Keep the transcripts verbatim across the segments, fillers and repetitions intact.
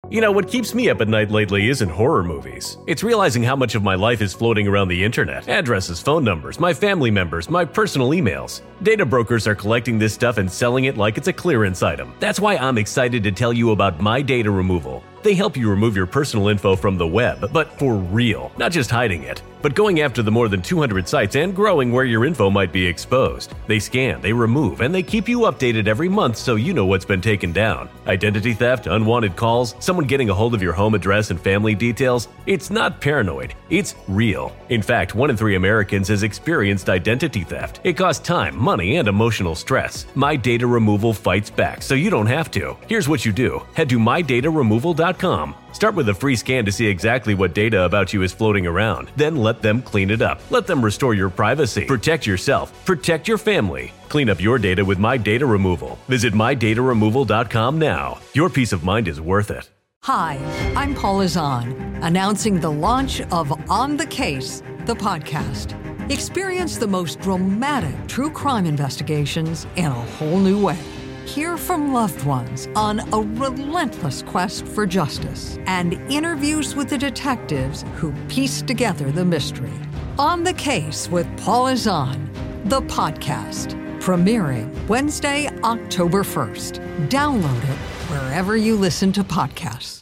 You know, what keeps me up at night lately isn't horror movies. It's realizing how much of my life is floating around the internet. Addresses, phone numbers, my family members, my personal emails. Data brokers are collecting this stuff and selling it like it's a clearance item. That's why I'm excited to tell you about My Data Removal. They help you remove your personal info from the web, but for real, not just hiding it, but going after the more than two hundred sites and growing where your info might be exposed. They scan, they remove, and they keep you updated every month so you know what's been taken down. Identity theft, unwanted calls, someone getting a hold of your home address and family details. It's not paranoid, it's real. In fact, one in three Americans has experienced identity theft. It costs time, money, and emotional stress. My Data Removal fights back so you don't have to. Here's what you do. Head to my data removal dot com. Start with a free scan to see exactly what data about you is floating around. Then let them clean it up. Let them restore your privacy. Protect yourself. Protect your family. Clean up your data with My Data Removal. Visit my data removal dot com now. Your peace of mind is worth it. Hi, I'm Paula Zahn, announcing the launch of On the Case, the podcast. Experience the most dramatic true crime investigations in a whole new way. Hear from loved ones on a relentless quest for justice and interviews with the detectives who piece together the mystery. On the Case with Paula Zahn, the podcast, premiering Wednesday, October first. Download it wherever you listen to podcasts.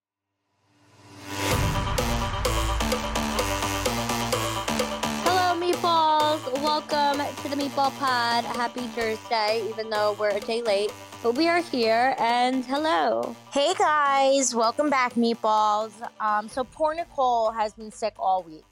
Welcome to the Meatball Pod. Happy Thursday, even though we're a day late. But we are here, and hello. Hey guys, welcome back, Meatballs. Um, so poor Nicole has been sick all week.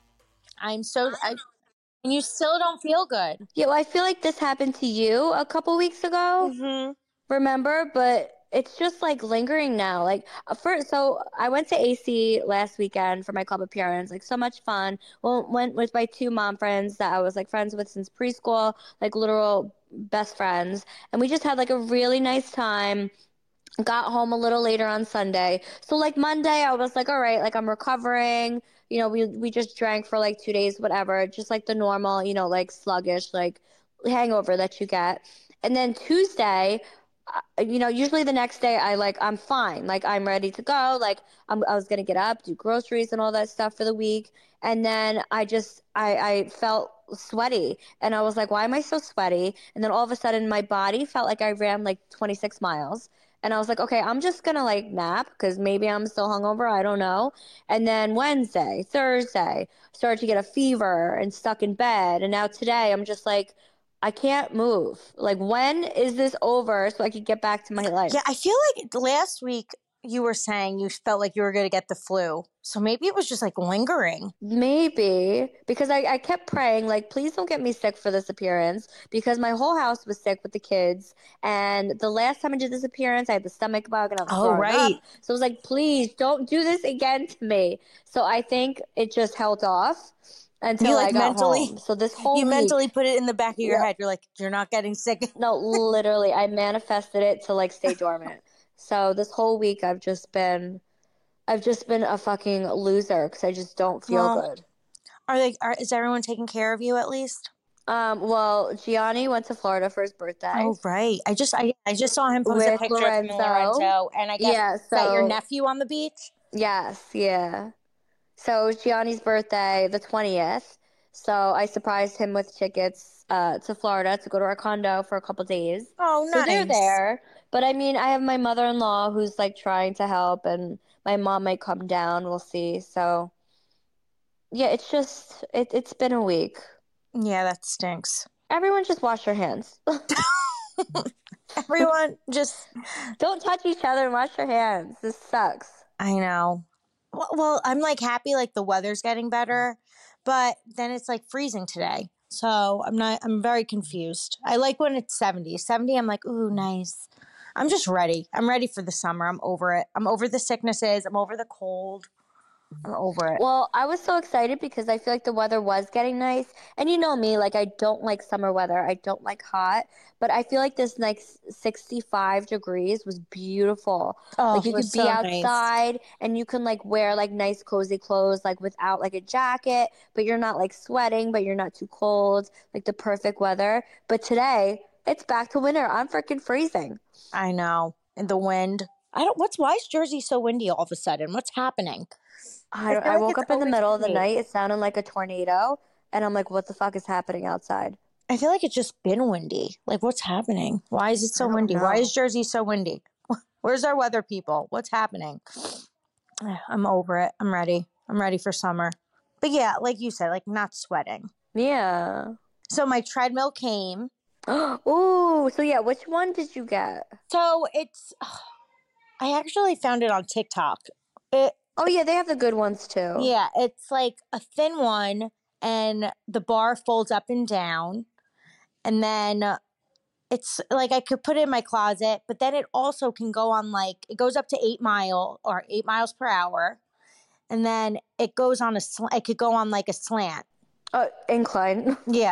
I'm so, I, and you still don't feel good. Yeah, well, I feel like this happened to you a couple weeks ago. Mm-hmm. Remember? But it's just like lingering now. Like first, so I went to A C last weekend for my club appearance. Like so much fun. Well, went with my two mom friends that I was like friends with since preschool, like literal best friends, and we just had like a really nice time. Got home a little later on Sunday. So like Monday, I was like, all right, like I'm recovering. You know, we we just drank for like two days, whatever, just like the normal, you know, like sluggish, like hangover that you get. And then Tuesday, you know, usually the next day I like, I'm fine. Like I'm ready to go. Like I'm, I was going to get up, do groceries and all that stuff for the week. And then I just, I, I felt sweaty and I was like, why am I so sweaty? And then all of a sudden my body felt like I ran like twenty-six miles. And I was like, okay, I'm just going to like nap because maybe I'm still hungover. I don't know. And then Wednesday, Thursday, started to get a fever and stuck in bed. And now today I'm just like, I can't move. Like, when is this over so I could get back to my life? Yeah, I feel like last week you were saying you felt like you were going to get the flu. So maybe it was just like lingering. Maybe. Because I, I kept praying, like, please don't get me sick for this appearance. Because my whole house was sick with the kids. And the last time I did this appearance, I had the stomach bug and I was Oh, throwing right. up. So I was like, please don't do this again to me. So I think it just held off. Until you like I got mentally, home. So this whole you week, mentally put it in the back of your yeah. head. You're like, you're not getting sick. No, literally, I manifested it to like stay dormant. So this whole week, I've just been, I've just been a fucking loser because I just don't feel well, good. Are they? Are, is everyone taking care of you at least? Um. Well, Gianni went to Florida for his birthday. Oh right. I just I I just saw him post with a picture Lorenzo. of him and Lorenzo, and I guess Yeah, is that your so- nephew on the beach? Yes. Yeah. So it was Gianni's birthday, the twentieth. So I surprised him with tickets uh, to Florida to go to our condo for a couple days. Oh, So nice. they're there. But I mean, I have my mother-in-law who's like trying to help, and my mom might come down. We'll see. So yeah, it's just, it, it's been a week. Yeah, that stinks. Everyone just wash your hands. Everyone just... Don't touch each other and wash your hands. This sucks. I know. Well, well, I'm like happy like the weather's getting better, but then it's like freezing today. So I'm not, I'm very confused. I like when it's seventy. seventy, I'm like, ooh, nice. I'm just ready. I'm ready for the summer. I'm over it. I'm over the sicknesses. I'm over the cold. I'm over it. Well, I was so excited because I feel like the weather was getting nice. And you know me, like I don't like summer weather. I don't like hot. But I feel like this like sixty-five degrees was beautiful. Oh, like you it could was be so outside nice. and you can like wear like nice cozy clothes like without like a jacket, but you're not like sweating, but you're not too cold. Like the perfect weather. But today, it's back to winter. I'm freaking freezing. I know. And the wind. I don't, what's, why is Jersey so windy all of a sudden? What's happening? I, I feel I like woke it's up in the always middle of the windy. night. It sounded like a tornado. And I'm like, what the fuck is happening outside? I feel like it's just been windy. Like, what's happening? Why is it so I don't windy? Why know. is Jersey so windy? Where's our weather people? What's happening? I'm over it. I'm ready. I'm ready for summer. But yeah, like you said, like not sweating. Yeah. So my treadmill came. Ooh, so yeah, which one did you get? So it's, I actually found it on TikTok. It, Oh yeah, they have the good ones too. yeah, it's like a thin one and the bar folds up and down. And then uh, it's like I could put it in my closet, but then it also can go on like, it goes up to eight mile or eight miles per hour. And then it goes on a, sl- it could go on like a slant. Uh, incline. Yeah.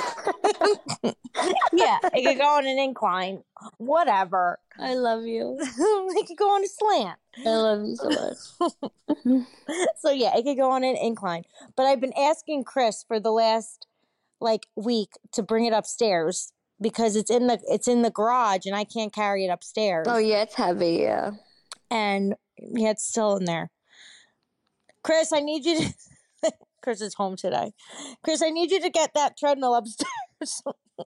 Yeah, it could go on an incline. Whatever. I love you. It could go on a slant. I love you so much. So yeah, it could go on an incline. But I've been asking Chris for the last like week to bring it upstairs because it's in the it's in the garage and I can't carry it upstairs. Oh yeah, it's heavy, yeah. And yeah, it's still in there. Chris, I need you to Chris is home today. Chris, I need you to get that treadmill upstairs.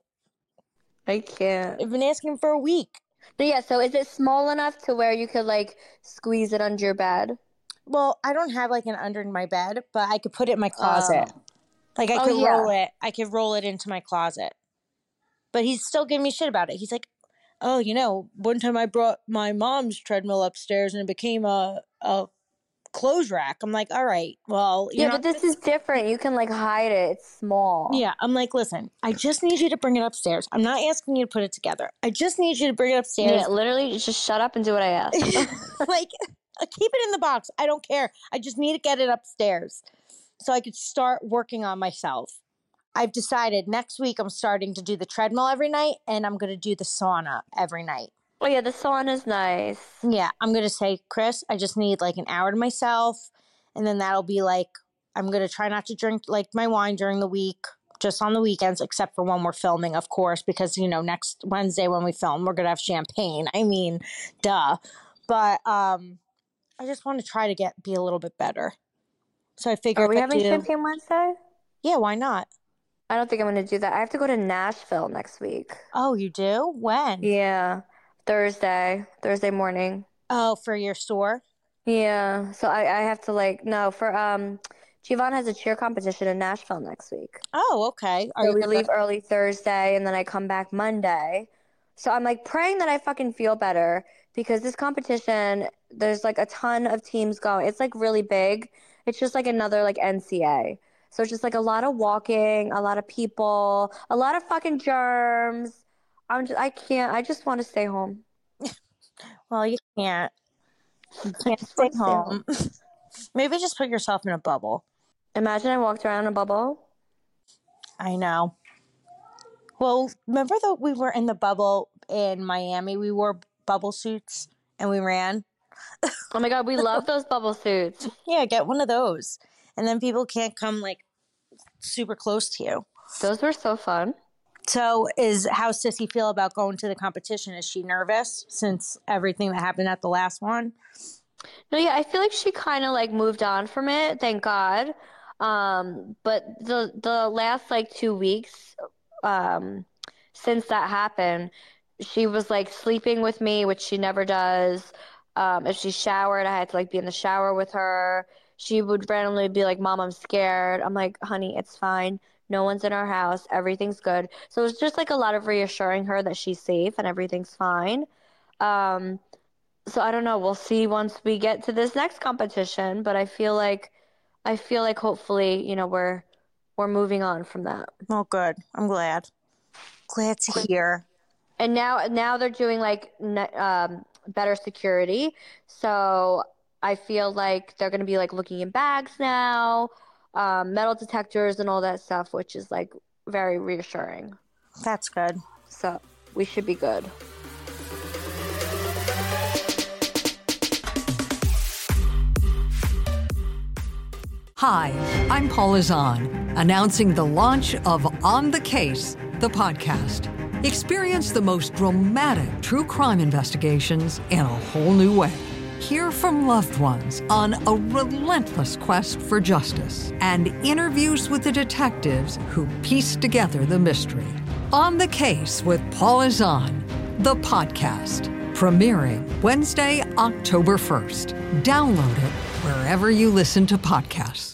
I can't. I've been asking for a week. But yeah, so is it small enough to where you could like squeeze it under your bed? Well, I don't have like an under my bed, but I could put it in my closet. Oh. Like I Oh, could yeah. roll it. I could roll it into my closet. But he's still giving me shit about it. He's like, "Oh, you know, one time I brought my mom's treadmill upstairs and it became a a clothes rack." I'm like, "All right, well, you Yeah, know, but this is different. You can like hide it. It's small. yeah." I'm like, "Listen, I just need you to bring it upstairs. I'm not asking you to put it together. I just need you to bring it upstairs." Yeah, literally just shut up and do what I ask. Like, keep it in the box. I don't care. I just need to get it upstairs so I could start working on myself. I've decided next week I'm starting to do the treadmill every night and I'm going to do the sauna every night. Oh yeah, the sauna's nice. Yeah, I'm going to say, Chris, I just need like an hour to myself. And then that'll be like, I'm going to try not to drink like my wine during the week, just on the weekends, except for when we're filming, of course, because, you know, next Wednesday when we film, we're going to have champagne. I mean, duh. But um, I just want to try to get be a little bit better. So I figured Are we I'd having do- Champagne Wednesday? Yeah, why not? I don't think I'm going to do that. I have to go to Nashville next week. Oh, you do? When? Yeah, Thursday, Thursday morning. Oh, for your store? Yeah, so I, I have to like, no, for, um, Giovanna has a cheer competition in Nashville next week. Oh, okay. Are So you we gonna- leave early Thursday and then I come back Monday. So I'm like praying that I fucking feel better because this competition, there's like a ton of teams going. It's like really big. It's just like another like N C A. So it's just like a lot of walking, a lot of people, a lot of fucking germs. I'm just, I can't, I just want to stay home. Well, you can't. You I can't just stay wanna stay home. Maybe just put yourself in a bubble. Imagine I walked around in a bubble. I know. Well, remember that we were in the bubble in Miami? We wore bubble suits and we ran. Oh my God, we love those bubble suits. Yeah, get one of those. And then people can't come like super close to you. Those were so fun. So is how's Sissy feel about going to the competition? Is she nervous since everything that happened at the last one? No, yeah, I feel like she kind of like moved on from it, thank God. Um, but the the last like two weeks, um, since that happened, she was like sleeping with me, which she never does. Um, if she showered, I had to like be in the shower with her. She would randomly be like, "Mom, I'm scared." I'm like, "Honey, it's fine. No one's in our house. Everything's good." So it's just like a lot of reassuring her that she's safe and everything's fine. Um, so I don't know. We'll see once we get to this next competition, but I feel like I feel like hopefully, you know, we're we're moving on from that. Oh, good. I'm glad. Glad to hear. And now now they're doing like ne- um, better security. So I feel like they're going to be like looking in bags now, um, metal detectors and all that stuff, which is like very reassuring. That's good. So we should be good. Hi, I'm Paula Zahn, announcing the launch of On the Case, the podcast. Experience the most dramatic true crime investigations in a whole new way. Hear from loved ones on a relentless quest for justice and interviews with the detectives who piece together the mystery. On the Case with Paula Zahn, the podcast, premiering Wednesday, October first. Download it wherever you listen to podcasts.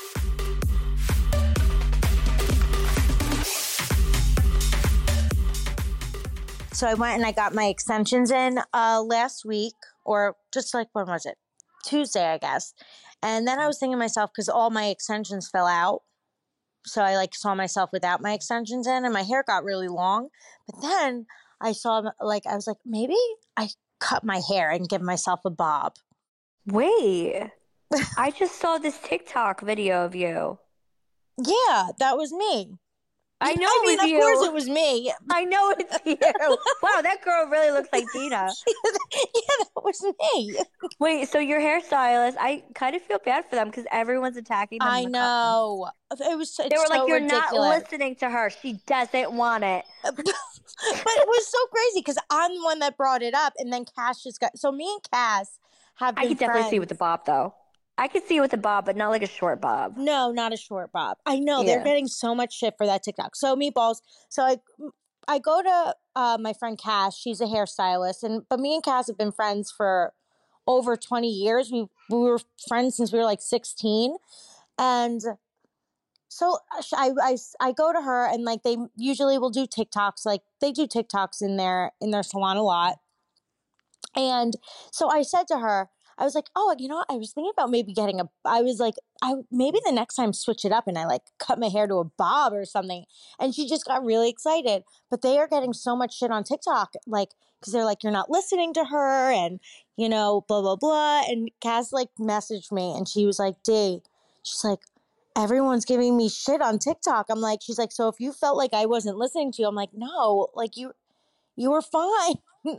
So I went and I got my extensions in uh, last week, or just like, when was it? Tuesday, I guess. And then I was thinking to myself, because all my extensions fell out. So I like saw myself without my extensions in, and my hair got really long. But then I saw, like, I was like, maybe I cut my hair and give myself a bob. Wait, I just saw this TikTok video of you. Yeah, that was me. I know I it mean, was of you. course it was me. I know it's you. Wow, that girl really looks like Dina. Yeah, that was me. Wait, so your hairstylist, I kind of feel bad for them because everyone's attacking them. I in the know. It was. It's They were like, so "You're ridiculous. not listening to her. She doesn't want it." But it was so crazy because I'm the one that brought it up, and then Cass just got. So me and Cass have been I could definitely friends. see with the bob though. I could see with the bob, but not like a short bob. No, not a short bob. I know Yeah. they're getting so much shit for that TikTok. So meatballs. So I, I go to uh, my friend Cass. She's a hairstylist, and but me and Cass have been friends for over twenty years. We we were friends since we were like sixteen, and so I, I I go to her, and like they usually will do TikToks. Like they do TikToks in their in their salon a lot, and so I said to her, I was like, oh, you know what? I was thinking about maybe getting a, I was like, I maybe the next time switch it up and I like cut my hair to a bob or something. And she just got really excited. But they are getting so much shit on TikTok, like, because they're like, you're not listening to her and, you know, blah, blah, blah. And Cass like messaged me and she was like, D, she's like, everyone's giving me shit on TikTok. I'm like, she's like, so if you felt like I wasn't listening to you, I'm like, no, like you, you were fine.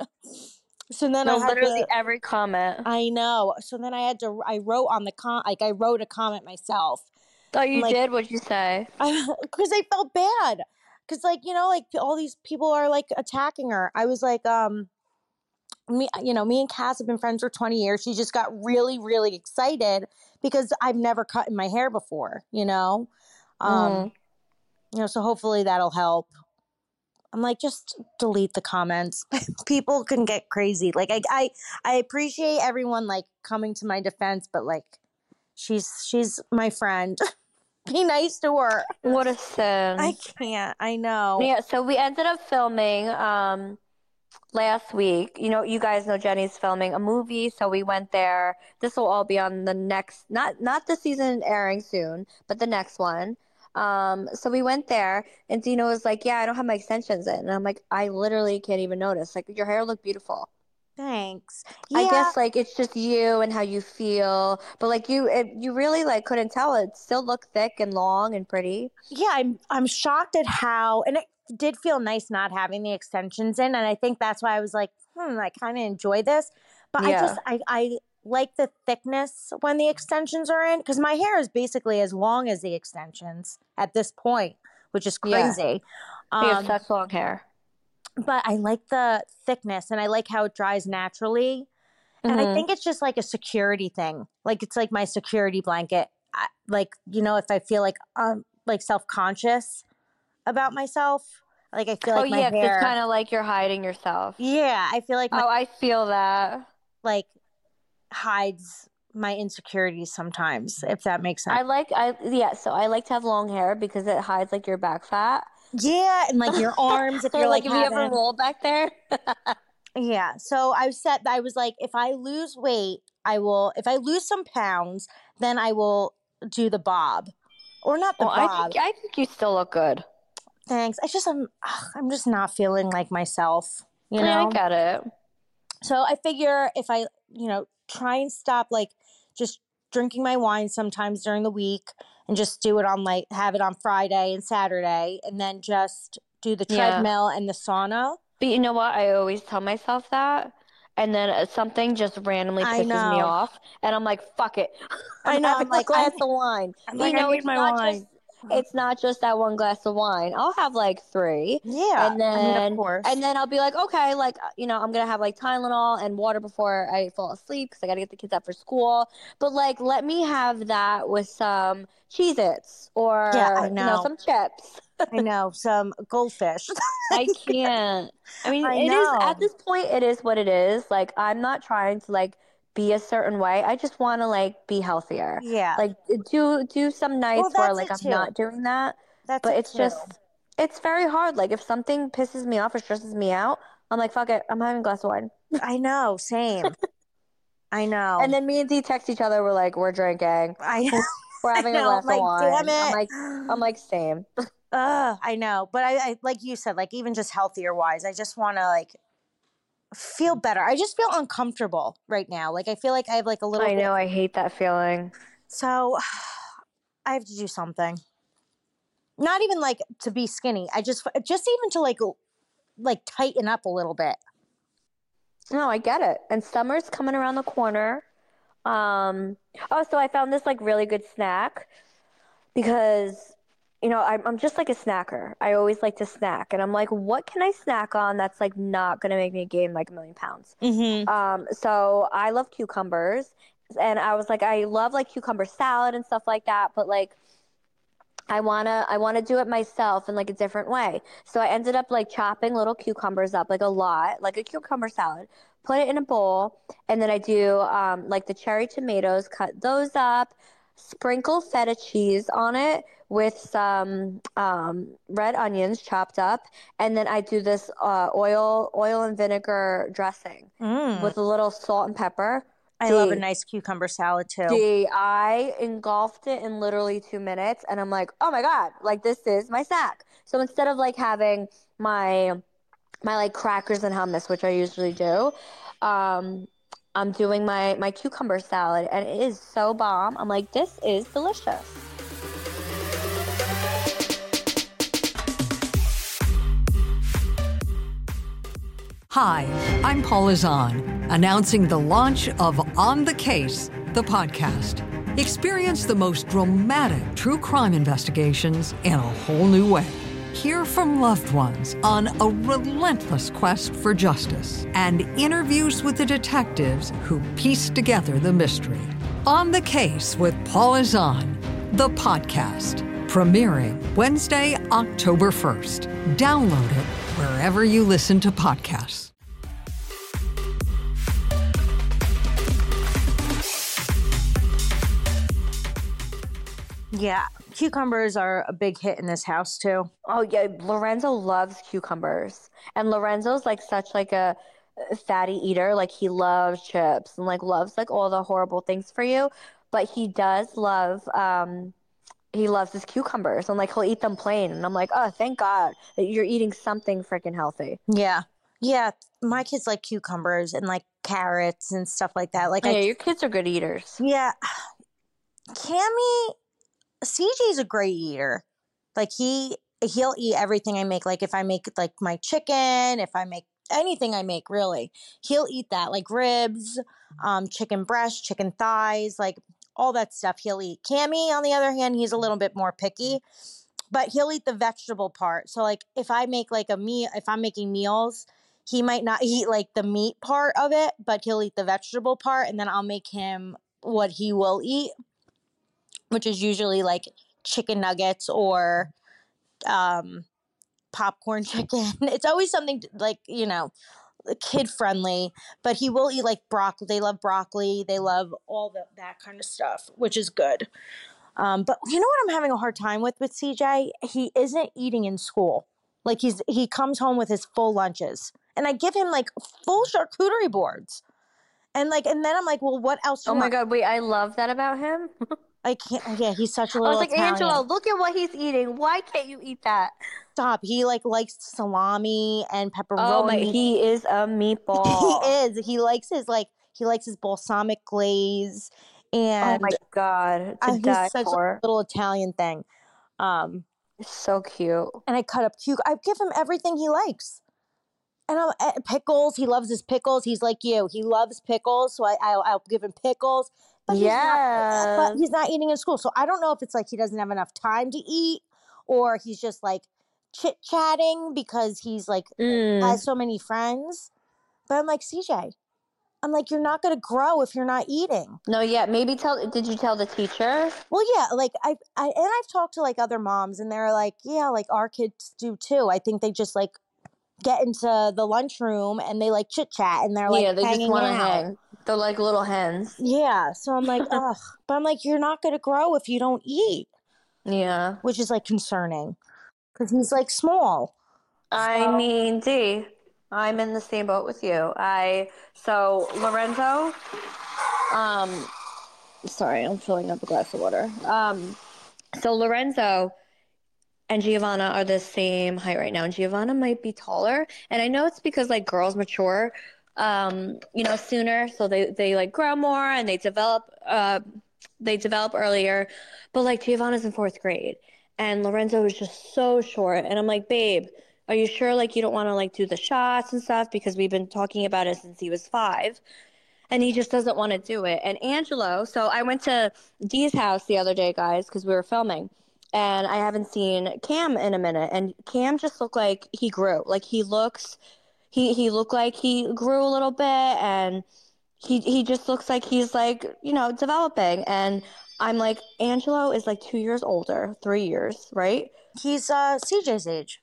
So then No, I had literally to, every comment. I know. So then I had to, I wrote on the con, like I wrote a comment myself. Oh, you like, did? What'd you say? Because I felt bad. Because like, you know, like all these people are like attacking her. I was like, um, me, you know, me and Cass have been friends for twenty years. She just got really, really excited because I've never cut my hair before, you know? Um, Mhm. You know, so hopefully that'll help. I'm like, just delete the comments. People can get crazy. Like, I, I, I appreciate everyone like coming to my defense, but like, she's she's my friend. Be nice to her. What a sin. I can't. I know. Yeah, so we ended up filming um last week. You know, you guys know Jenny's filming a movie, so we went there. This will all be on the next, not not the season airing soon, but the next one. Um, so we went there, and Dina was like, yeah, I don't have my extensions in. And I'm like, I literally can't even notice. Like, your hair looked beautiful. Thanks. Yeah. I guess, like, it's just you and how you feel. But, like, you it, you really, like, couldn't tell. It still looked thick and long and pretty. Yeah, I'm, I'm shocked at how, and it did feel nice not having the extensions in. And I think that's why I was like, hmm, I kind of enjoy this. But Yeah. I just, I, I like the thickness when the extensions are in. Because my hair is basically as long as the extensions at this point, which is Yeah. crazy. You have Um, such long hair. but I like the thickness and I like how it dries naturally. And I Mhm. think it's just like a security thing. Like it's like my security blanket. I, like, you know, if I feel like um like self-conscious about myself, like I feel Oh, like my yeah, 'cause hair. it's kind of like you're hiding yourself. Yeah, I feel like my Oh, I feel that. like hides my insecurities sometimes, if that makes sense. I like, I yeah, so I like to have long hair because it hides, like, your back fat. Yeah, and like your arms, if So, you're like, like, if you ever having- roll back there. Yeah. So I said, I was like, if I lose weight, I will, if I lose some pounds, then I will do the bob. Or not the Well, I bob. think, I think you still look good. Thanks. I just, I'm, ugh, I'm just not feeling like myself, you Yeah, know? I get it. So I figure if I, you know, try and stop like just drinking my wine sometimes during the week and just do it on like, have it on Friday and Saturday and then just do the Yeah. treadmill and the sauna. But you know what? I always tell myself that. And then uh, something just randomly I pisses me know. off. And I'm like, fuck it. I I'm know, having I'm like, a glass I'm- of wine. I'm But like, you I know, need it's my not wine. just it's not just that one glass of wine. I'll have like three. Yeah. And I mean, of then, course. and then I'll be like, okay, like, you know, I'm going to have like Tylenol and water before I fall asleep because I got to get the kids up for school. But like, let me have that with some Cheez-Its or, Yeah, I you know, know. some chips. I know, some goldfish. I can't. I mean, I it is know. at this point, it is what it is. Like, I'm not trying to like be a certain way. I just want to like be healthier. Yeah. Like, do do some Well, nights where that's like it I'm too. not doing that. That's But it it's too. just, it's very hard. Like, if something pisses me off or stresses me out, I'm like, fuck it, I'm having a glass of wine. I know, same. I know. And then me and D text each other. We're like, we're drinking. I, We're I having a know. glass Like, of wine. damn it. I'm like, I'm like, same. Ugh, I know. But I, I, like you said, like even just healthier wise, I just want to like feel better. I just feel uncomfortable right now. Like I feel like I have like a little I bit. know. I hate that feeling. So I have to do something. Not even like to be skinny. I just, just even to like, like tighten up a little bit. No, I get it. And summer's coming around the corner. Um, oh, so I found this like really good snack because, you know, I'm, I'm just like a snacker. I always like to snack. And I'm like, what can I snack on that's like not going to make me gain like a million pounds? Mm-hmm. Um, so I love cucumbers. And I was like, I love like cucumber salad and stuff like that. But like, I wanna I wanna do it myself in like a different way. So I ended up like chopping little cucumbers up, like a lot, like a cucumber salad, put it in a bowl, and then I do um, like the cherry tomatoes, cut those up, sprinkle feta cheese on it with some um, red onions chopped up, and then I do this uh, oil oil and vinegar dressing Mm. with a little salt and pepper. I love a nice cucumber salad too. Gee, I engulfed it in literally two minutes, and I'm like, oh my god, like this is my snack. So instead of like having my my like crackers and hummus, which I usually do, um, I'm doing my my cucumber salad, and it is so bomb. I'm like, this is delicious. Hi, I'm Paula Zahn, announcing the launch of On the Case, the podcast. Experience the most dramatic true crime investigations in a whole new way. Hear from loved ones on a relentless quest for justice and interviews with the detectives who piece together the mystery. On the Case with Paula Zahn, the podcast, premiering Wednesday, October first. Download it wherever you listen to podcasts. Yeah, cucumbers are a big hit in this house too. Oh yeah, Lorenzo loves cucumbers, and Lorenzo's like such like a fatty eater. Like he loves chips and like loves like all the horrible things for you, but he does love um he loves his cucumbers, and like he'll eat them plain, and I'm like, oh, thank God that you're eating something freaking healthy. Yeah, yeah. My kids like cucumbers and like carrots and stuff like that. Like, Yeah, I, your kids are good eaters. yeah, Cammy, C J's a great eater. Like he he'll eat everything I make. Like if I make like my chicken, if I make anything I make, really, he'll eat that. Like ribs, um, chicken breast, chicken thighs, like all that stuff he'll eat. Cammy, on the other hand, he's a little bit more picky, but he'll eat the vegetable part. So like if I make like a meal, if I'm making meals, he might not eat like the meat part of it, but he'll eat the vegetable part, and then I'll make him what he will eat, which is usually like chicken nuggets or um, popcorn chicken. It's always something like, you know, kid friendly, but he will eat like broccoli. They love broccoli. They love all the, that kind of stuff, which is good. Um, but you know what I'm having a hard time with with C J? He isn't eating in school. Like he's he comes home with his full lunches, and I give him like full charcuterie boards. And like, and then I'm like, well, what else do Oh you my want? God, wait, I love that about him. I can't. Yeah, he's such a I little. was like, Italian. Angelo, look at what he's eating. Why can't you eat that? Stop. He like likes salami and pepperoni. Oh my, he is a meatball. He is. He likes his like he likes his balsamic glaze, and Oh my God, to uh, die he's such for. a little Italian thing. Um, So cute. and I cut up cuc. I give him everything he likes. And I'm, uh, pickles, he loves his pickles. He's like you. He loves pickles, so I, I'll, I'll give him pickles. but he's not. But Yeah. he's not eating in school, so I don't know if it's like he doesn't have enough time to eat, or he's just like chit chatting because he's like Mm. has so many friends. But I'm like, C J, I'm like, you're not going to grow if you're not eating. No, yeah. Maybe tell. Did you tell the teacher? Well, yeah, like I, I, and I've talked to like other moms, and they're like, yeah, like our kids do too. I think they just like get into the lunchroom and they like chit chat and they're like yeah, they just hanging want to out. hang. They're like little hens. Yeah, so I'm like, ugh. But I'm like, you're not going to grow if you don't eat, Yeah. which is like concerning because he's like small. I So- mean, D, I'm in the same boat with you. I so Lorenzo. Um, sorry, I'm filling up a glass of water. Um, so Lorenzo and Giovanna are the same height right now, and Giovanna might be taller. And I know it's because like girls mature, um, you know, sooner, so they they like grow more and they develop. Uh, they develop earlier. But like Giovanna's in fourth grade, and Lorenzo is just so short. And I'm like, babe, are you sure like you don't want to like do the shots and stuff, because we've been talking about it since he was five. And he just doesn't want to do it. And Angelo, so I went to Dee's house the other day, guys, because we were filming. And I haven't seen Cam in a minute. And Cam just looked like he grew. Like he looks, he, he looked like he grew a little bit. And he, he just looks like he's like, you know, developing. And I'm like, Angelo is like two years older, three years, right? He's uh, C J's age.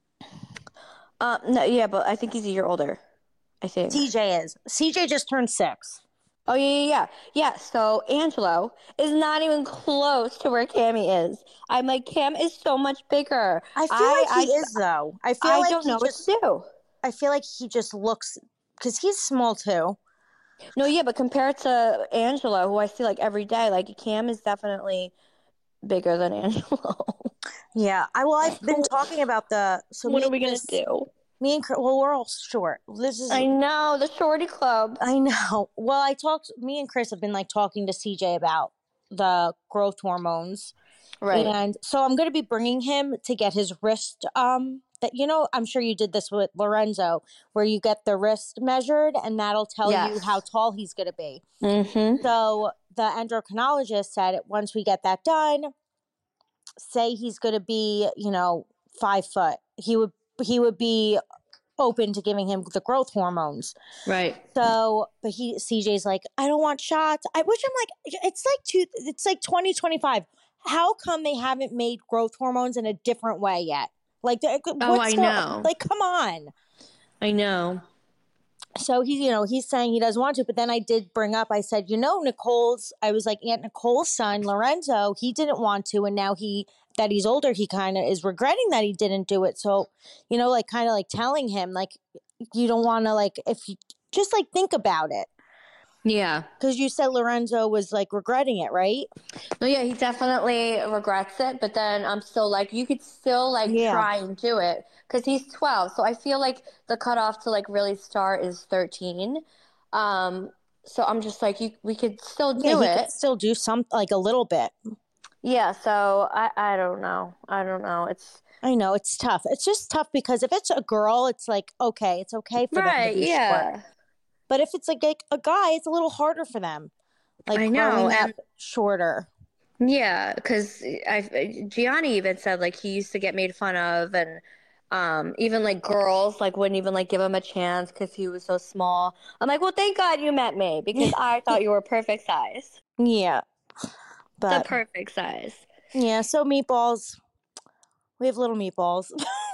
Uh, no, yeah, but I think he's a year older. I think. C J is. C J just turned six. Oh, yeah, yeah, yeah. Yeah, so Angelo is not even close to where Cammy is. I'm like, Cam is so much bigger. I feel I, like he I, is, though. I feel I like don't he know just, what to do. I feel like he just looks, because he's small, too. No, yeah, but compared to Angelo, who I see like every day, like Cam is definitely bigger than Angelo. Yeah. I Well, I've been talking about the... So what me are we and going Chris- to do? Me and Chris, well, we're all short. This is... I know, the shorty club. I know. Well, I talked... Me and Chris have been, like, talking to C J about the growth hormones. Right. And so I'm going to be bringing him to get his wrist... Um, that you know, I'm sure you did this with Lorenzo, where you get the wrist measured, and that'll tell Yes. you how tall he's going to be. Mm-hmm. So the endocrinologist said once we get that done, say he's going to be, you know, five foot, he would he would be open to giving him the growth hormones. Right. So, but he C J's like, I don't want shots. I wish I'm like, it's like two, it's like twenty twenty-five. How come they haven't made growth hormones in a different way yet? Like, Oh, what's I the- know. Like, come on. I know. So he's, you know, he's saying he doesn't want to, but then I did bring up, I said, you know, Nicole's, I was like, Aunt Nicole's son, Lorenzo, he didn't want to. And now he, that he's older, he kind of is regretting that he didn't do it. So, you know, like kind of like telling him, like, you don't want to, like, if you just like think about it. Yeah. Because you said Lorenzo was like regretting it, right? No, yeah, he definitely regrets it, but then I'm still like, you could still like Yeah. try and do it because he's twelve. So I feel like the cutoff to like really start is thirteen. Um, so I'm just like, you, we could still do yeah, he it. could still do some, like a little bit. Yeah. So I, I don't know. I don't know. It's I know it's tough. It's just tough because if it's a girl, it's like, okay, it's okay for them right. to be short. Yeah. But if it's like a, a guy, it's a little harder for them. Like I know, growing and- up shorter. Yeah. Because I, Gianni even said like he used to get made fun of, and um, even like girls like wouldn't even like give him a chance because he was so small. I'm like, well, thank God you met me because I thought you were perfect size. Yeah. The But perfect size. yeah, so meatballs. We have little meatballs.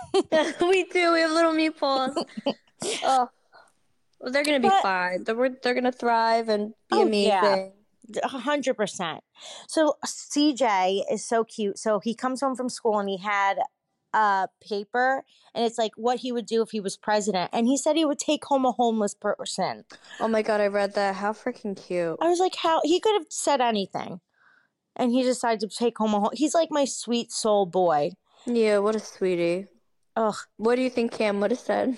We do. We have little meatballs. Oh, well, they're gonna be But- fine. They're they're gonna thrive and be Oh, amazing. yeah. A hundred percent. So C J is so cute. So he comes home from school and he had a paper and it's like what he would do if he was president. And he said he would take home a homeless person. Oh my God, I read that. How freaking cute. I was like, how he could have said anything. And he decided to take home a home. He's like my sweet soul boy. Yeah, what a sweetie. Ugh, What do you think Cam would have said?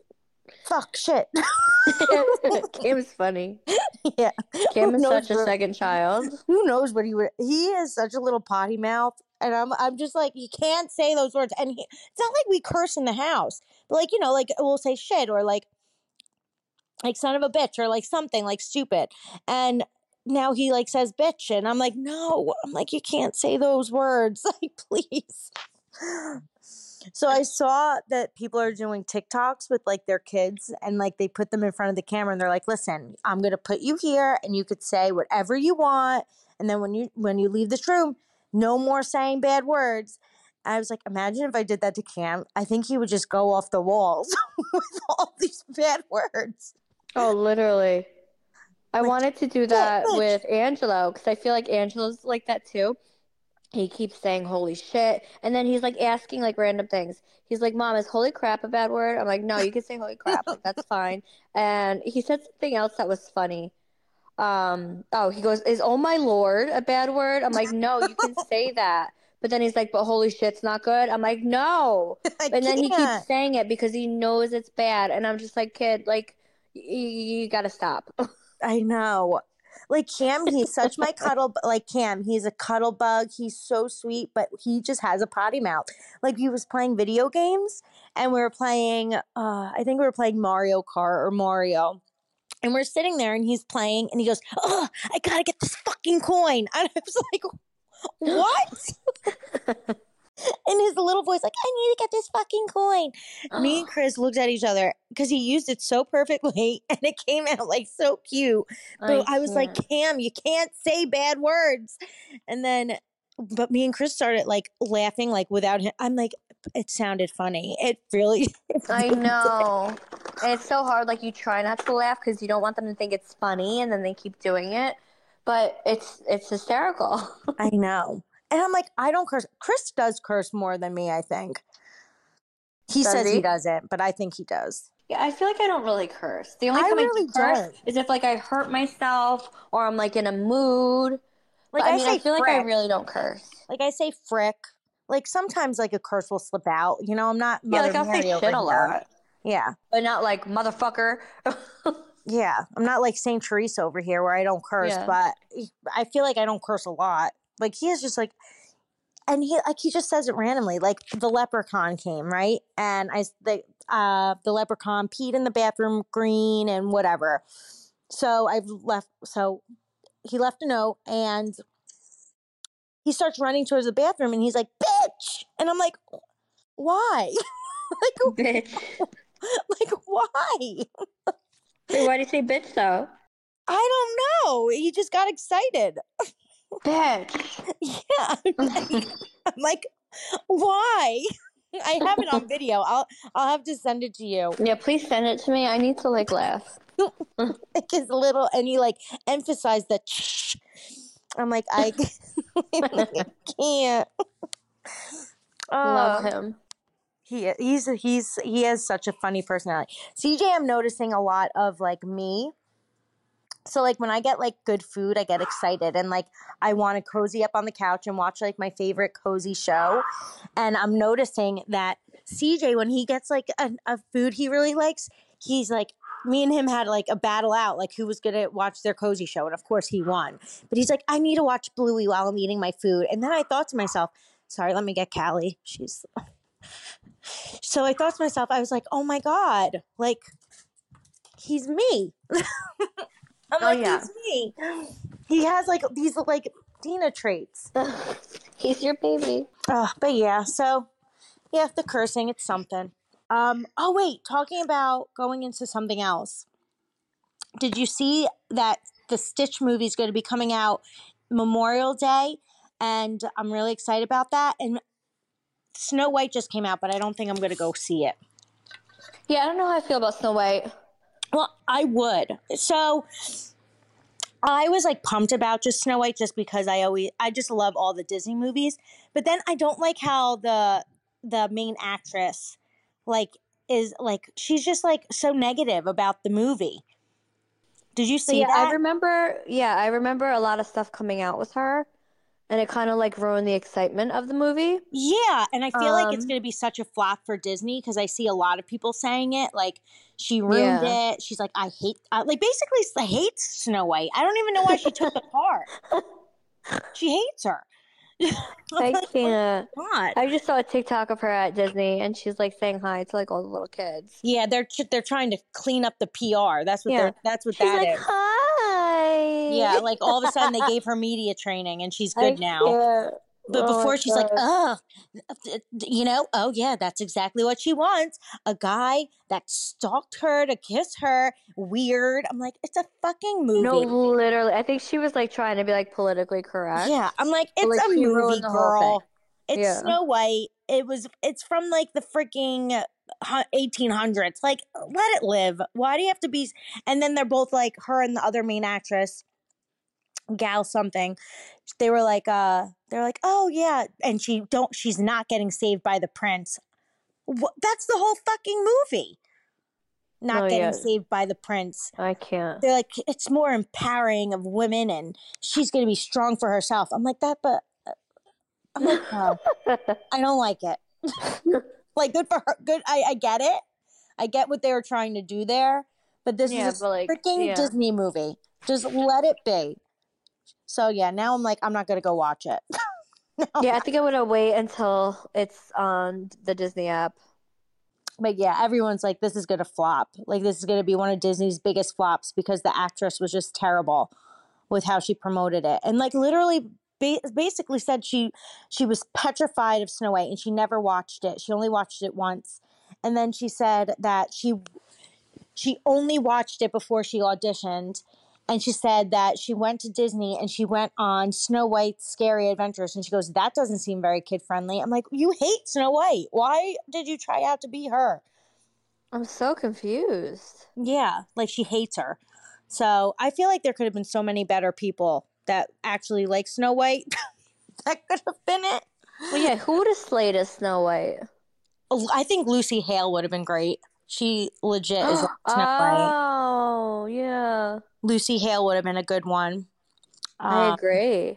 fuck shit. Cam's funny. Yeah. Cam Who is knows such a where- second child. Who knows what he would? He is such a little potty mouth, and I'm I'm just like he can't say those words. And he, it's not like we curse in the house, but like you know, like we'll say shit or like like son of a bitch or like something like stupid. And now he like says bitch, and I'm like, no, I'm like, you can't say those words, like, please. So I saw that people are doing TikToks with like their kids, and like they put them in front of the camera and they're like, listen, I'm going to put you here and you could say whatever you want. And then when you, when you leave this room, no more saying bad words. I was like, imagine if I did that to Cam. I think he would just go off the walls with all these bad words. Oh, literally. I Like, wanted to do that with Angelo because I feel like Angelo's like that too. He keeps saying holy shit, and then he's like asking like random things. He's like, Mom, is holy crap a bad word? I'm like, no, you can say holy crap. Like, that's fine. And he said something else that was funny. Um, oh, he goes, is oh my Lord a bad word? I'm like, no, you can say that. But then he's like, but holy shit's not good. I'm like, no. I And then he can't. keeps saying it because he knows it's bad. And I'm just like, kid, like, y- you gotta stop. I know. Like Cam, he's such my cuddle, like Cam, he's a cuddle bug. He's so sweet, but he just has a potty mouth. Like he was playing video games and we were playing, uh, I think we were playing Mario Kart or Mario. And we're sitting there and he's playing and he goes, oh, I gotta get this fucking coin. And I was like, what? In his little voice, like, I need to get this fucking coin. Me and Chris looked at each other because he used it so perfectly and it came out like so cute. But I, I was like, Cam, you can't say bad words. And then, but me and Chris started like laughing, like without him. I'm like, it sounded funny. It really. It I really know. And it's so hard. Like you try not to laugh because you don't want them to think it's funny, and then they keep doing it. But it's it's hysterical. I know. And I'm like, I don't curse. Chris does curse more than me, I think. He Does says he? he? doesn't, but I think he does. Yeah, I feel like I don't really curse. The only I time I, really do curse don't. is if like I hurt myself or I'm like in a mood. Like But, I I mean, say I feel frick. like I really don't curse. Like I say frick. Like sometimes like a curse will slip out. You know, I'm not Yeah, Mother like I'll Mary say over shit a here. lot, Yeah. but not like motherfucker. Yeah. I'm not like Saint Teresa over here where I don't curse, Yeah. but I feel like I don't curse a lot. Like he is just like, and he like he just says it randomly. Like the leprechaun came, right? And I the uh the leprechaun peed in the bathroom green and whatever. So I've left so he left a note and he starts running towards the bathroom and he's like, bitch. And I'm like, why? like Bitch. like why? Wait, why do you say bitch though? I don't know. He just got excited. Bitch. Yeah. I'm like, why? I have it on video. I'll I'll have to send it to you. Yeah, please send it to me. I need to like laugh. Like his little, and he like emphasized the. I'm like, I, I can't. Love Uh, him. he he's he's he has such a funny personality. C J, I'm noticing a lot of like me. So like when I get like good food, I get excited and like I want to cozy up on the couch and watch like my favorite cozy show. And I'm noticing that C J, when he gets like a, a food he really likes, he's like, me and him had like a battle out, like who was going to watch their cozy show. And of course he won. But he's like, I need to watch Bluey while I'm eating my food. And then I thought to myself, sorry, let me get Callie. She's. So I thought to myself, I was like, oh my God, like he's me. I'm Oh, like, yeah. he's me. He has like these like Dina traits. He's your baby. Uh, but yeah, so yeah, the cursing, it's something. Um, oh wait, talking about going into something else. Did you see that the Stitch movie is going to be coming out Memorial Day? And I'm really excited about that. And Snow White just came out, but I don't think I'm going to go see it. Yeah, I don't know how I feel about Snow White. Well, I would. So I was like pumped about just Snow White just because I always I just love all the Disney movies. But then I don't like how the the main actress like is like she's just like so negative about the movie. Did you So see yeah, that? I remember. Yeah, I remember a lot of stuff coming out with her, and it kind of like ruined the excitement of the movie. Yeah, and I feel like it's Um, going to be such a flop for Disney because I see a lot of people saying it. Like, she ruined Yeah. it. She's like, I hate, uh, like, basically hates Snow White. I don't even know why she took the part. She hates her. I can't. God. I just saw a TikTok of her at Disney, and she's like saying hi to like all the little kids. Yeah, they're they're trying to clean up the P R. That's what Yeah. they're. That's what She's that like, is. hi. me. Yeah, like all of a sudden they gave her media training and she's good I now. can't. But Oh before my she's like, God. oh, you know, oh yeah, that's exactly what she wants. A guy that stalked her to kiss her. Weird. I'm like, it's a fucking No, movie. literally. I think she was like trying to be like politically correct. Yeah, I'm like, But, it's like, a she movie, ruined the whole thing. girl. It's Yeah. Snow White. It was. It's from like the freaking eighteen hundreds. Like, let it live. Why do you have to be? And then they're both like her and the other main actress, Gal something. They were like, uh, they're like, oh yeah, and she don't. She's not getting saved by the prince. What? That's the whole fucking movie. Not Oh, getting yeah. saved by the prince. I can't. They're like, it's more empowering of women, and she's going to be strong for herself. I'm like that, but. I'm like, no, I don't like it. Like, good for her. Good. I, I get it. I get what they were trying to do there. But this Yeah, is a but, like, freaking yeah. Disney movie. Just let it be. So, yeah, now I'm like, I'm not going to go watch it. No. Yeah, I think I'm gonna wait until it's on the Disney app. But yeah, everyone's like, this is going to flop. Like, this is going to be one of Disney's biggest flops because the actress was just terrible with how she promoted it. And, like, literally basically said she she was petrified of Snow White and she never watched it. She only watched it once. And then she said that she she only watched it before she auditioned. And she said that she went to Disney and she went on Snow White's Scary Adventures. And she goes, that doesn't seem very kid friendly. I'm like, you hate Snow White. Why did you try out to be her? I'm so confused. Yeah, like she hates her. So I feel like there could have been so many better people that actually like Snow White. That could have been it. Well, yeah, who would have slayed as Snow White? I think Lucy Hale would have been great. She legit is like Snow White. Oh, yeah. Lucy Hale would have been a good one. I Um, agree.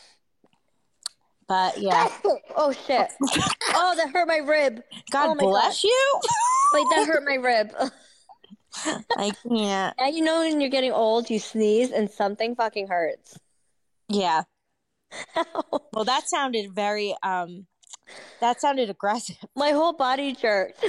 But yeah. Oh, shit. Oh, that hurt my rib. God oh my bless God. you. Wait, that hurt my rib. I can't. Now you know when you're getting old, you sneeze and something fucking hurts. Yeah. Well, that sounded very, um, that sounded aggressive. My whole body jerked.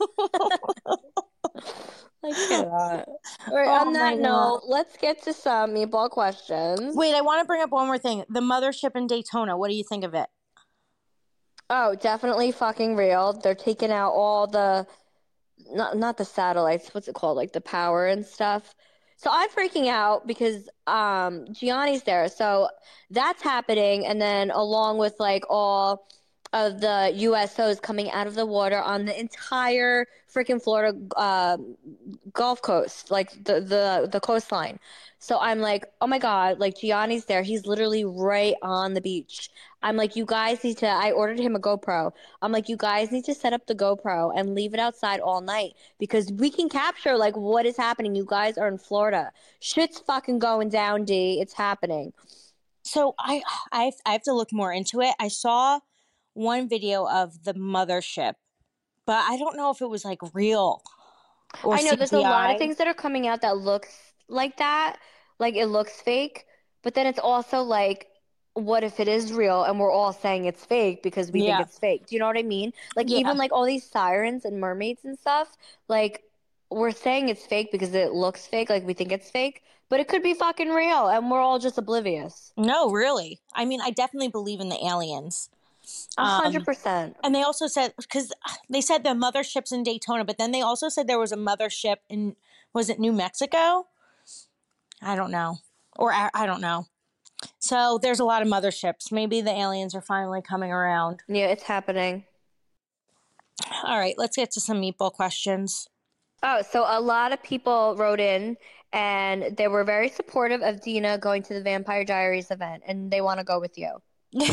I cannot. All right, Oh on my that note, let's get to some meatball questions. Wait, I want to bring up one more thing. The mothership in Daytona. What do you think of it? Oh, definitely fucking real. They're taking out all the, not not the satellites. What's it called? Like the power and stuff. So I'm freaking out because um Gianni's there. So that's happening, and then along with like all of the U S Os coming out of the water on the entire freaking Florida uh, Gulf Coast, like the, the the coastline. So I'm like, oh my God, like Gianni's there. He's literally right on the beach. I'm like, you guys need to, I ordered him a GoPro. I'm like, you guys need to set up the GoPro and leave it outside all night because we can capture like what is happening. You guys are in Florida. Shit's fucking going down, D. It's happening. So I, I, I have to look more into it. I saw one video of the mothership, but I don't know if it was like real or I know C G I. there's a lot of things that are coming out that looks like that, like it looks fake, but then it's also like, what if it is real and we're all saying it's fake because we Yeah. think it's fake? Do you know what I mean? Like Yeah. even like all these sirens and mermaids and stuff, like we're saying it's fake because it looks fake, like we think it's fake, but it could be fucking real and we're all just oblivious. No, really. I mean, I definitely believe in the aliens. A hundred Um, percent. And they also said, because they said the mothership's in Daytona, but then they also said there was a mothership in, was it New Mexico? I don't know. Or I, I don't know. So there's a lot of motherships. Maybe the aliens are finally coming around. Yeah, it's happening. All right, let's get to some meatball questions. Oh, so a lot of people wrote in and they were very supportive of Dina going to the Vampire Diaries event and they want to go with you.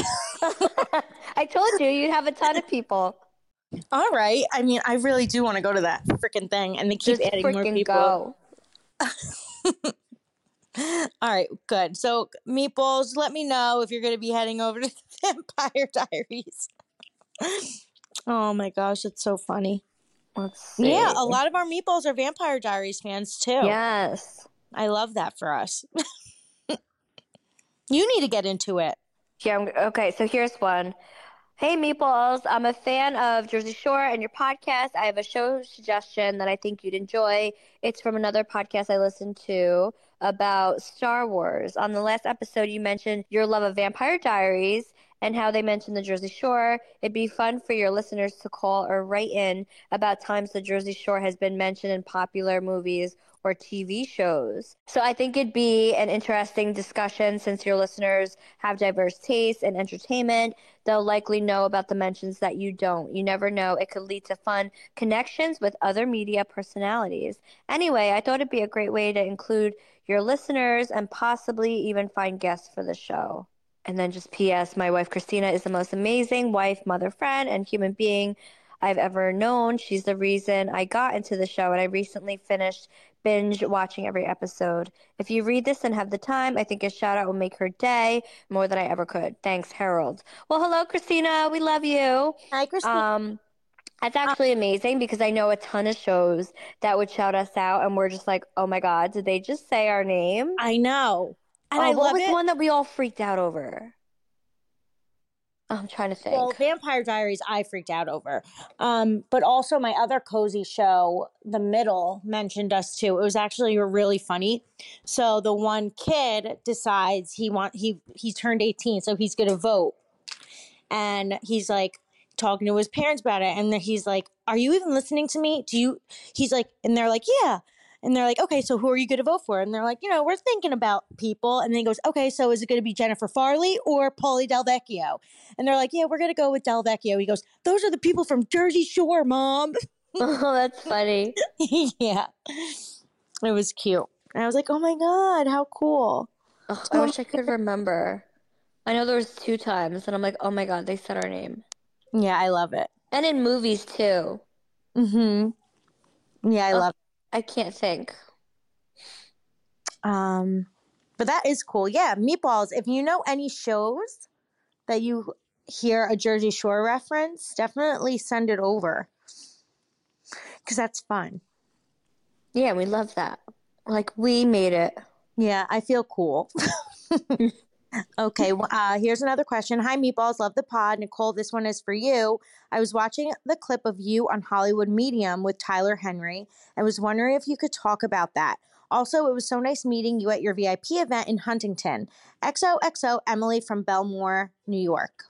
I told you you'd have a ton of people. All right. I mean, I really do want to go to that freaking thing, and they keep Just adding more freaking people. go. All right, good. So, meatballs, let me know if you're going to be heading over to the Vampire Diaries. Oh my gosh, it's so funny. Let's see. Yeah, a lot of our meatballs are Vampire Diaries fans too. Yes. I love that for us. You need to get into it. Yeah. I'm, okay. So here's one. Hey, Meatballs. I'm a fan of Jersey Shore and your podcast. I have a show suggestion that I think you'd enjoy. It's from another podcast I listen to. about Star Wars. On the last episode, you mentioned your love of Vampire Diaries and how they mentioned the Jersey Shore. It'd be fun for your listeners to call or write in about times the Jersey Shore has been mentioned in popular movies or T V shows. So I think it'd be an interesting discussion since your listeners have diverse tastes in entertainment. They'll likely know about the mentions that you don't. You never know. It could lead to fun connections with other media personalities. Anyway, I thought it'd be a great way to include your listeners and possibly even find guests for the show. And then just P S, my wife Christina is the most amazing wife, mother, friend, and human being I've ever known. She's the reason I got into the show, and I recently finished binge watching every episode. If you read this and have the time, I think a shout out will make her day more than I ever could. Thanks, Harold. Well, hello, Christina. We love you. Hi, Christina. Um, that's actually amazing because I know a ton of shows that would shout us out, and we're just like, oh my God, did they just say our name? I know. And oh, I what love was it. one that we all freaked out over? I'm trying to think. Well, Vampire Diaries, I freaked out over. Um, but also my other cozy show, The Middle, mentioned us too. It was actually really funny. So the one kid decides he want he he turned eighteen, so he's going to vote. And he's like talking to his parents about it, and then he's like, "Are you even listening to me? Do you?" He's like, and they're like, "Yeah." And they're like, okay, so who are you going to vote for? And they're like, you know, we're thinking about people. And then he goes, okay, so is it going to be Jennifer Farley or Paulie Del Vecchio? And they're like, yeah, we're going to go with Del Vecchio. He goes, those are the people from Jersey Shore, Mom. Oh, that's funny. Yeah. It was cute. And I was like, oh my God, how cool. Oh, I wish I could remember. I know there was two times, and I'm like, oh my God, they said our name. Yeah, I love it. And in movies, too. Mm-hmm. Yeah, I oh, love it. I can't think. Um, but that is cool. Yeah, Meatballs, if you know any shows that you hear a Jersey Shore reference, definitely send it over. Because that's fun. Yeah, we love that. Like, we made it. Yeah, I feel cool. Okay, well, uh, here's another question. Hi, Meatballs. Love the pod. Nicole, this one is for you. I was watching the clip of you on Hollywood Medium with Tyler Henry. I was wondering if you could talk about that. Also, it was so nice meeting you at your V I P event in Huntington. X O X O, Emily from Belmore, New York.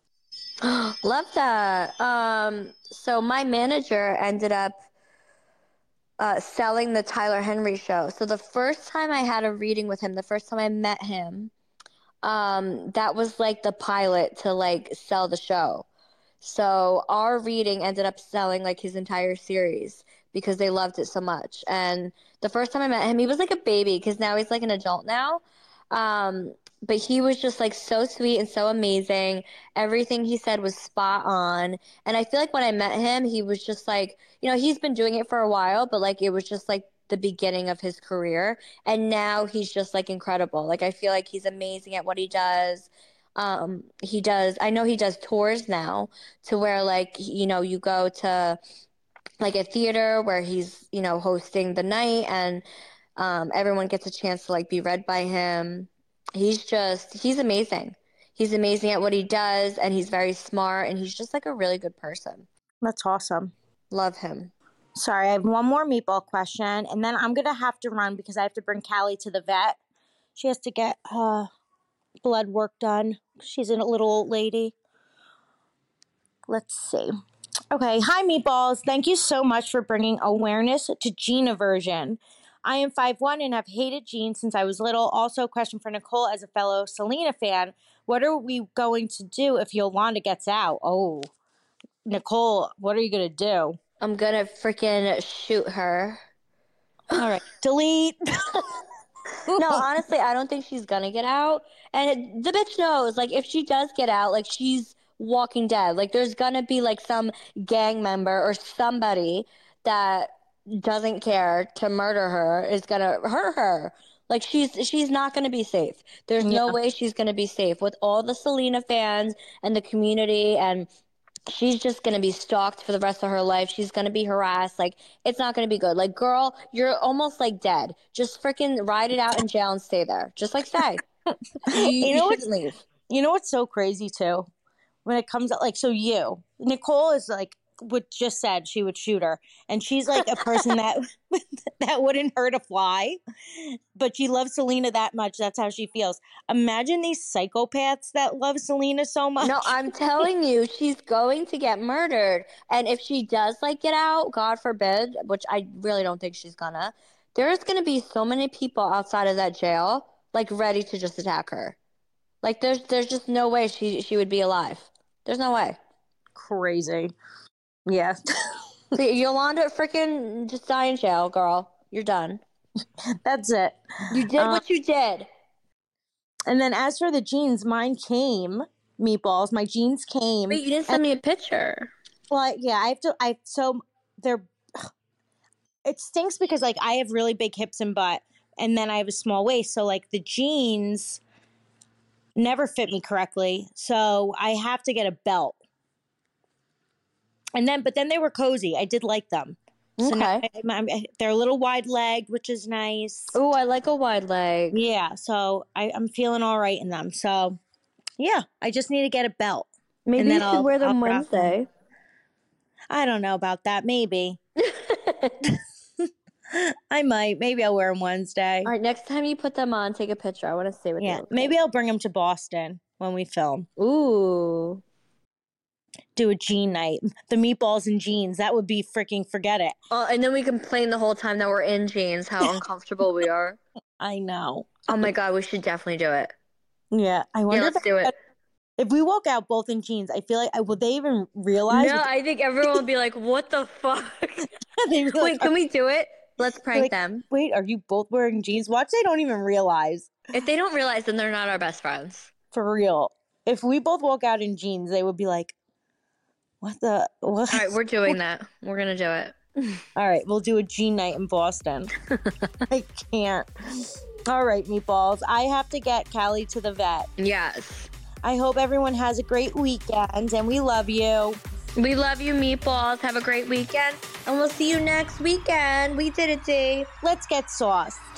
Love that. Um, so my manager ended up uh, selling the Tyler Henry show. So the first time I had a reading with him, the first time I met him, um, that was like the pilot to like sell the show. So our reading ended up selling like his entire series because they loved it so much. And the first time I met him, he was like a baby because now he's like an adult now. Um, but he was just like so sweet and so amazing. Everything he said was spot on. And I feel like when I met him, he was just like, you know, he's been doing it for a while, but like it was just like the beginning of his career. And now he's just like incredible. Like I feel like he's amazing at what he does. Um, he does, I know he does tours now to where like, you know, you go to like a theater where he's, you know, hosting the night and um, everyone gets a chance to like be read by him. He's just, he's amazing. He's amazing at what he does and he's very smart and he's just like a really good person. That's awesome. Love him. Sorry, I have one more meatball question, and then I'm going to have to run because I have to bring Callie to the vet. She has to get uh, blood work done. She's a little old lady. Let's see. Okay, hi, Meatballs. Thank you so much for bringing awareness to gene aversion. I am five one and have hated Gene since I was little. Also, a question for Nicole as a fellow Selena fan. What are we going to do if Yolanda gets out? Oh, Nicole, what are you going to do? I'm gonna freaking shoot her. All right, delete. No, honestly, I don't think she's gonna get out. And it, the bitch knows, like, if she does get out, like, she's Walking Dead. Like, there's gonna be, like, some gang member or somebody that doesn't care to murder her is gonna hurt her. Like, she's she's not gonna be safe. There's Yeah. no way she's gonna be safe with all the Selena fans and the community, and she's just going to be stalked for the rest of her life. She's going to be harassed. Like, it's not going to be good. Like, girl, you're almost, like, dead. Just freaking ride it out in jail and stay there. Just, like, stay. You, you, know you shouldn't leave. You know what's so crazy, too? When it comes to, like, so you, Nicole is, like, would just said she would shoot her. And she's like a person that that wouldn't hurt a fly. But she loves Selena that much. That's how she feels. Imagine these psychopaths that love Selena so much. No, I'm telling you, she's going to get murdered. And if she does like get out, God forbid, which I really don't think she's gonna, there's gonna be so many people outside of that jail, like ready to just attack her. Like there's there's just no way she she would be alive. There's no way. Crazy. Yeah. See, Yolanda freaking just die in jail, girl. You're done. That's it. You did Um, what you did. And then as for the jeans, mine came, meatballs. My jeans came. Wait, you didn't send and, me a picture. Well, yeah, I have to. I so they're. It stinks because like I have really big hips and butt, and then I have a small waist. So like the jeans never fit me correctly. So I have to get a belt. And then, but then they were cozy. I did like them. So Okay. now I, I, they're a little wide legged, which is nice. Oh, I like a wide leg. Yeah. So I, I'm feeling all right in them. So yeah, I just need to get a belt. Maybe and you then should I'll- wear them I'll rock them. Wednesday. I don't know about that. Maybe. I might. Maybe I'll wear them Wednesday. All right, next time you put them on, take a picture. I want to see what they Yeah. look Maybe I'll bring them to Boston when we film. like. Ooh. Do a jean night. The meatballs and jeans. That would be freaking forget it. Oh, and then we complain the whole time that we're in jeans, how uncomfortable we are. I know. Oh my God, we should definitely do it. Yeah. I Yeah, wonder let's if, do it. if we walk out both in jeans, I feel like, would they even realize? No, I think everyone would be like, what the fuck? They'd be like, Wait, can we do it? Let's prank like- them. Wait, are you both wearing jeans? Watch, they don't even realize. If they don't realize, then they're not our best friends. For real. If we both walk out in jeans, they would be like, what the? What? All right, we're doing that. We're going to do it. All right, we'll do a jean night in Boston. I can't. All right, meatballs. I have to get Callie to the vet. Yes. I hope everyone has a great weekend, and we love you. We love you, meatballs. Have a great weekend. And we'll see you next weekend. We did it, Dave. Let's get sauce.